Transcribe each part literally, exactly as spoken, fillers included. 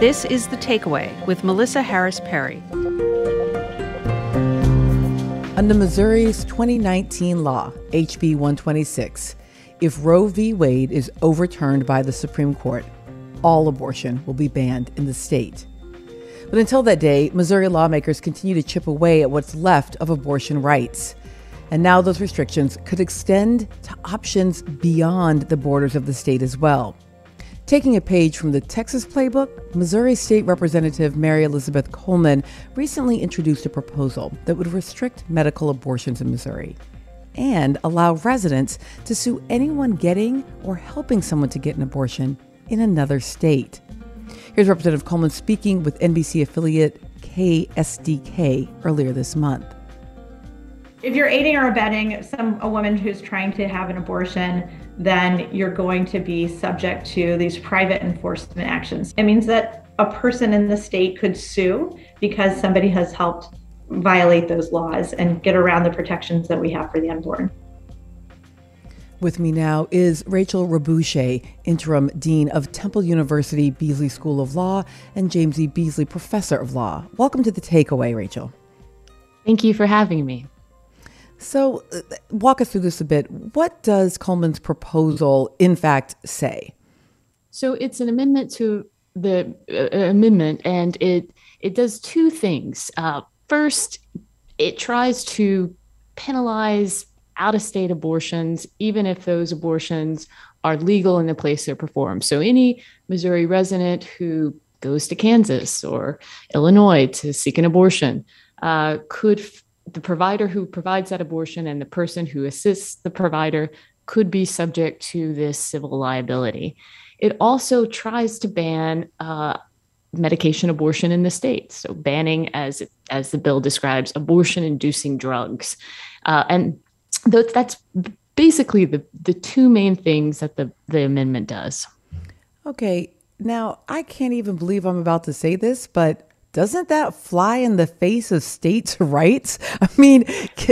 This is The Takeaway with Melissa Harris Perry. Under Missouri's twenty nineteen law, H B one twenty-six, if Roe v. Wade is overturned by the Supreme Court, all abortion will be banned in the state. But until that day, Missouri lawmakers continue to chip away at what's left of abortion rights. And now those restrictions could extend to options beyond the borders of the state as well. Taking a page from the Texas playbook, Missouri State Representative Mary Elizabeth Coleman recently introduced a proposal that would restrict medical abortions in Missouri and allow residents to sue anyone getting or helping someone to get an abortion in another state. Here's Representative Coleman speaking with N B C affiliate K S D K earlier this month. If you're aiding or abetting some a woman who's trying to have an abortion, then you're going to be subject to these private enforcement actions. It means that a person in the state could sue because somebody has helped violate those laws and get around the protections that we have for the unborn. With me now is Rachel Rabouche, Interim Dean of Temple University Beasley School of Law and James E. Beasley Professor of Law. Welcome to The Takeaway, Rachel. Thank you for having me. So uh, walk us through this a bit. What does Coleman's proposal, in fact, say? So it's an amendment to the uh, amendment, and it it does two things. Uh, first, it tries to penalize out-of-state abortions, even if those abortions are legal in the place they're performed. So any Missouri resident who goes to Kansas or Illinois to seek an abortion uh, could f- the provider who provides that abortion and the person who assists the provider could be subject to this civil liability. It also tries to ban uh, medication abortion in the state. So banning, as as the bill describes, abortion-inducing drugs. Uh, and th- that's basically the, the two main things that the, the amendment does. Okay, now I can't even believe I'm about to say this, but doesn't that fly in the face of states' rights? I mean,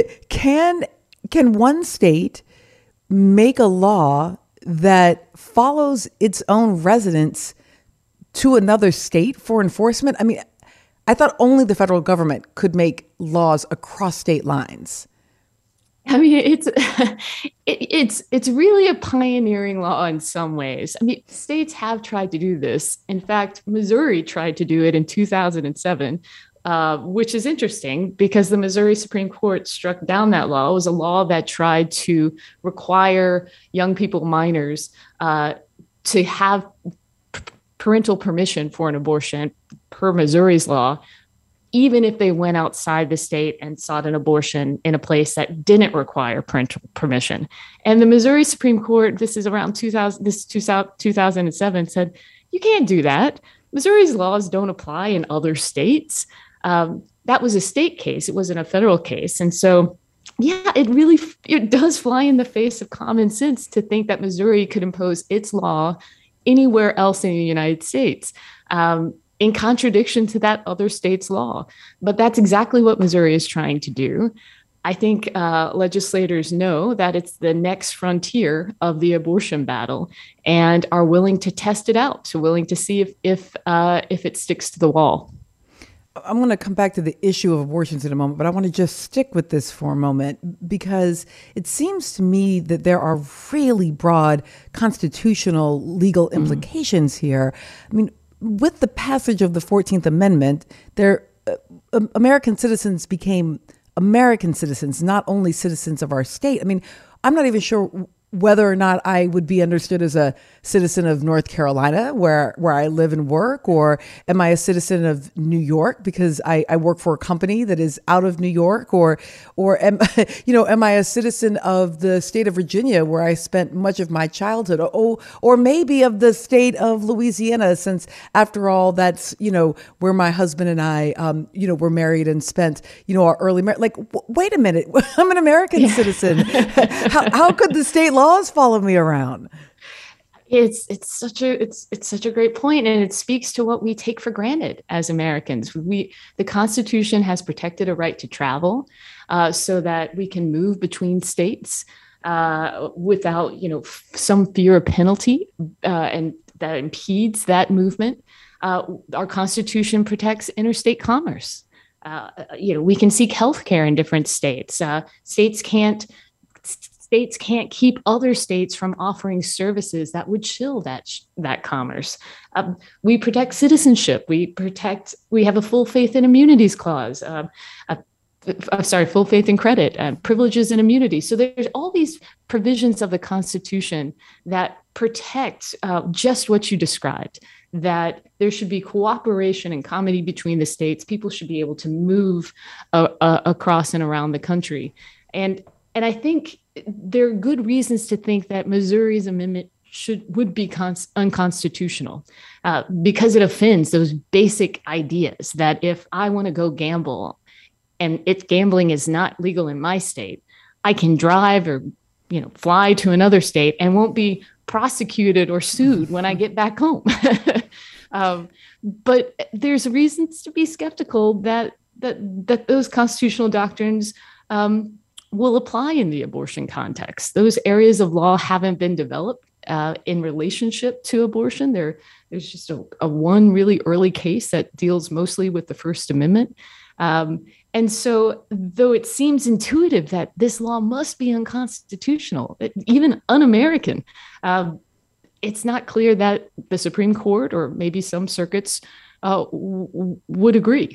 can can one state make a law that follows its own residents to another state for enforcement? I mean, I thought only the federal government could make laws across state lines. I mean, it's it, it's it's really a pioneering law in some ways. I mean, states have tried to do this. In fact, Missouri tried to do it in two thousand seven, uh, which is interesting because the Missouri Supreme Court struck down that law. It was a law that tried to require young people, minors, uh, to have p- parental permission for an abortion per Missouri's law, even if they went outside the state and sought an abortion in a place that didn't require parental permission. And the Missouri Supreme Court, this is around two thousand, this two thousand seven, said, you can't do that. Missouri's laws don't apply in other states. Um, that was a state case. It wasn't a federal case. And so, yeah, it really, it does fly in the face of common sense to think that Missouri could impose its law anywhere else in the United States. Um, in contradiction to that other state's law. But that's exactly what Missouri is trying to do. I think uh, legislators know that it's the next frontier of the abortion battle and are willing to test it out, so willing to see if if uh, if it sticks to the wall. I'm going to come back to the issue of abortions in a moment, but I want to just stick with this for a moment because it seems to me that there are really broad constitutional legal implications mm-hmm. here. I mean, with the passage of the fourteenth Amendment, there uh, American citizens became American citizens, not only citizens of our state. I mean, I'm not even sure whether or not I would be understood as a citizen of North Carolina, where where I live and work, or am I a citizen of New York because I, I work for a company that is out of New York, or or am you know am I a citizen of the state of Virginia where I spent much of my childhood, or or maybe of the state of Louisiana, since after all that's you know where my husband and I um you know were married and spent you know our early marriage. Like, w- wait a minute, I'm an American yeah. citizen. how how could the state laws follow me around? It's it's such a it's it's such a great point, and it speaks to what we take for granted as Americans. We the Constitution has protected a right to travel, uh, so that we can move between states uh, without you know f- some fear of penalty, uh, and that impedes that movement. Uh, our Constitution protects interstate commerce. Uh, you know, we can seek healthcare in different states. Uh, states can't states can't keep other states from offering services that would chill that that commerce. Um, we protect citizenship. We protect. We have a full faith and immunities clause. Uh, uh, I'm sorry, full faith and credit, uh, privileges and immunity. So there's all these provisions of the Constitution that protect uh, just what you described, that there should be cooperation and comity between the states. People should be able to move uh, uh, across and around the country. And, and I think there are good reasons to think that Missouri's amendment should would be cons- unconstitutional uh, because it offends those basic ideas that if I want to go gamble and if gambling is not legal in my state, I can drive or, you know, fly to another state and won't be prosecuted or sued when I get back home. um, but there's reasons to be skeptical that that that those constitutional doctrines um, will apply in the abortion context. Those areas of law haven't been developed uh, in relationship to abortion. There, there's just a, a one really early case that deals mostly with the First Amendment. Um, and so, though it seems intuitive that this law must be unconstitutional, even un-American, um, it's not clear that the Supreme Court or maybe some circuits uh, w- would agree.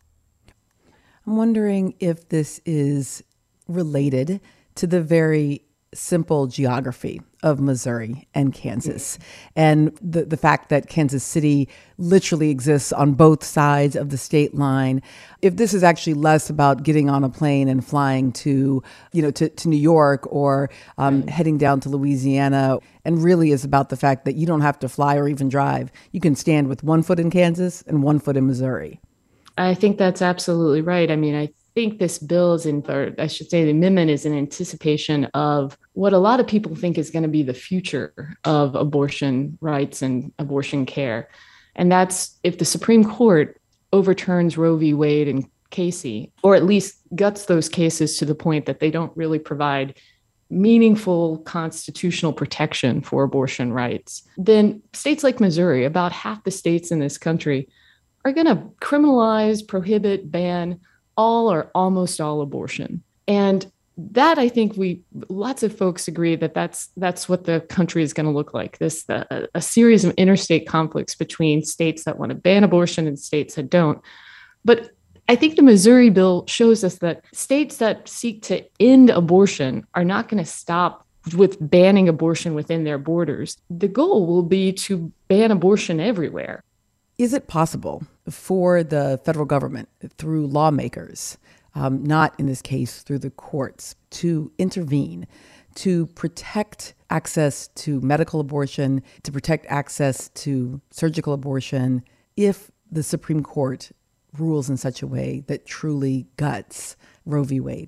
I'm wondering if this is related to the very simple geography of Missouri and Kansas, and the, the fact that Kansas City literally exists on both sides of the state line. If this is actually less about getting on a plane and flying to, you know, to, to New York or um, right. heading down to Louisiana, and really is about the fact that you don't have to fly or even drive. You can stand with one foot in Kansas and one foot in Missouri. I think that's absolutely right. I mean, I think this bill is in, or I should say the amendment is in anticipation of what a lot of people think is going to be the future of abortion rights and abortion care. And that's if the Supreme Court overturns Roe v. Wade and Casey, or at least guts those cases to the point that they don't really provide meaningful constitutional protection for abortion rights, then states like Missouri, about half the states in this country, are going to criminalize, prohibit, ban all or almost all abortion. And that, I think we, lots of folks agree that that's that's what the country is going to look like. This a, a series of interstate conflicts between states that want to ban abortion and states that don't. But I think the Missouri bill shows us that states that seek to end abortion are not going to stop with banning abortion within their borders. The goal will be to ban abortion everywhere. Is it possible for the federal government, through lawmakers, um, not in this case through the courts, to intervene, to protect access to medical abortion, to protect access to surgical abortion, if the Supreme Court rules in such a way that truly guts Roe v. Wade?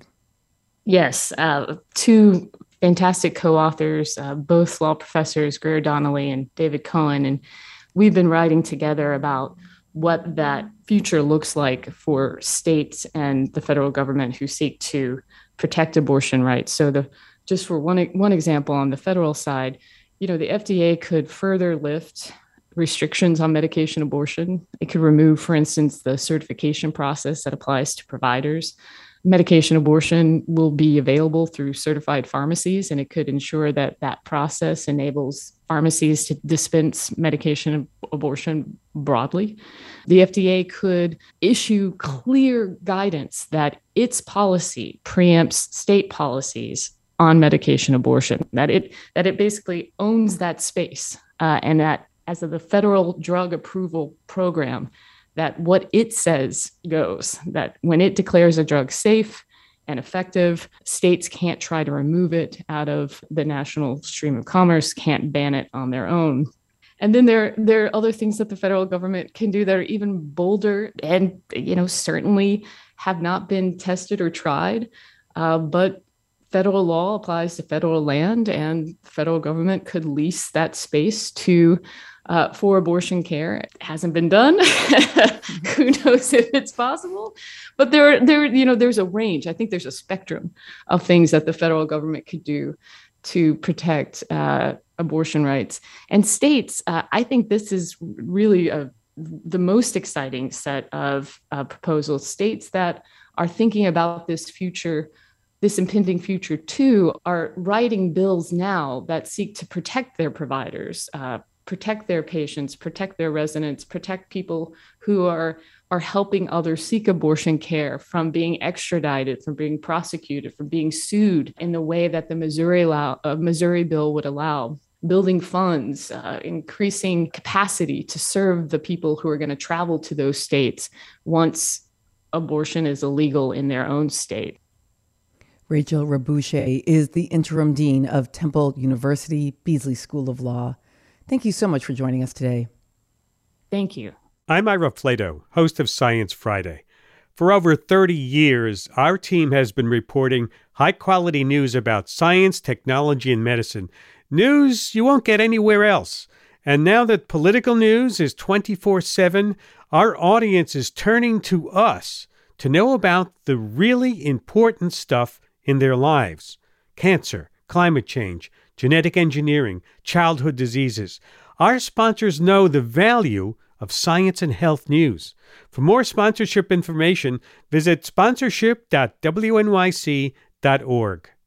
Yes, uh, two fantastic co-authors, uh, both law professors, Greer Donnelly and David Cohen, and we've been writing together about what that future looks like for states and the federal government who seek to protect abortion rights. So the just for one one example on the federal side, you know, the F D A could further lift restrictions on medication abortion. It could remove, for instance, the certification process that applies to providers. Medication abortion will be available through certified pharmacies, and it could ensure that that process enables pharmacies to dispense medication abortion broadly. The F D A could issue clear guidance that its policy preempts state policies on medication abortion, that it that it basically owns that space, uh, and that as of the federal drug approval program, that what it says goes, that when it declares a drug safe and effective, states can't try to remove it out of the national stream of commerce, can't ban it on their own. And then there, there are other things that the federal government can do that are even bolder and, you know, certainly have not been tested or tried, uh, but federal law applies to federal land, and the federal government could lease that space to Uh, for abortion care. It hasn't been done. Who knows if it's possible? But there, there, you know, there's a range. I think there's a spectrum of things that the federal government could do to protect uh, abortion rights. And states, uh, I think this is really a the most exciting set of uh, proposals. States that are thinking about this future, this impending future too, are writing bills now that seek to protect their providers, uh, protect their patients, protect their residents, protect people who are, are helping others seek abortion care from being extradited, from being prosecuted, from being sued in the way that the Missouri, allow, uh, Missouri bill would allow. Building funds, uh, increasing capacity to serve the people who are going to travel to those states once abortion is illegal in their own state. Rachel Rabouche is the interim dean of Temple University Beasley School of Law. Thank you so much for joining us today. Thank you. I'm Ira Flato, host of Science Friday. For over thirty years, our team has been reporting high-quality news about science, technology, and medicine. News you won't get anywhere else. And now that political news is twenty-four seven, our audience is turning to us to know about the really important stuff in their lives. Cancer, climate change, genetic engineering, childhood diseases. Our sponsors know the value of science and health news. For more sponsorship information, visit sponsorship dot w n y c dot org.